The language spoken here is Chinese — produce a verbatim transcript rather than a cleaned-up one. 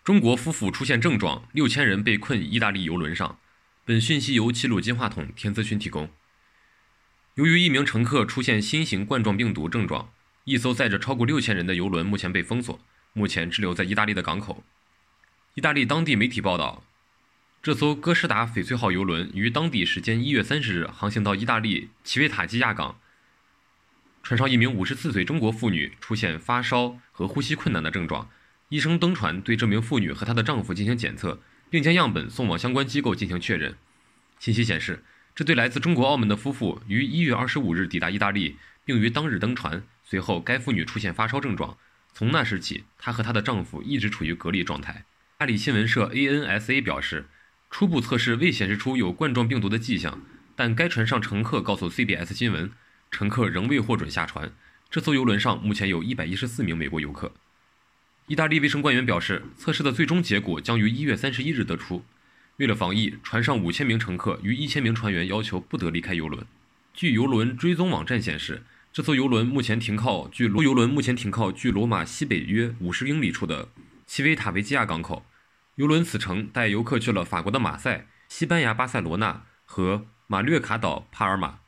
中国夫妇出现症状，六千人被困意大利邮轮上。本讯息由齐鲁金话筒田泽勋提供。由于一名乘客出现新型冠状病毒症状，一艘载着超过六千人的邮轮目前被封锁，目前滞留在意大利的港口。意大利当地媒体报道，这艘哥斯达翡翠号邮轮于当地时间一月三十日航行到意大利奇维塔基亚港，船上一名五十四岁中国妇女出现发烧和呼吸困难的症状。医生登船对这名妇女和她的丈夫进行检测，并将样本送往相关机构进行确认。信息显示，这对来自中国澳门的夫妇于一月二十五日抵达意大利，并于当日登船。随后，该妇女出现发烧症状，从那时起，她和她的丈夫一直处于隔离状态。意大利新闻社 A N S A 表示，初步测试未显示出有冠状病毒的迹象，但该船上乘客告诉 C B S 新闻，乘客仍未获准下船。这艘邮轮上目前有一百一十四名美国游客。意大利卫生官员表示，测试的最终结果将于一月三十一日得出。为了防疫，船上五千名乘客与一千名船员要求不得离开邮轮。据邮轮追踪网站显示，这艘邮轮目前停靠距罗邮轮目前停靠距罗马西北约五十英里处的奇维塔维基亚港口。邮轮此程带游客去了法国的马赛、西班牙巴塞罗那和马略卡岛帕尔马。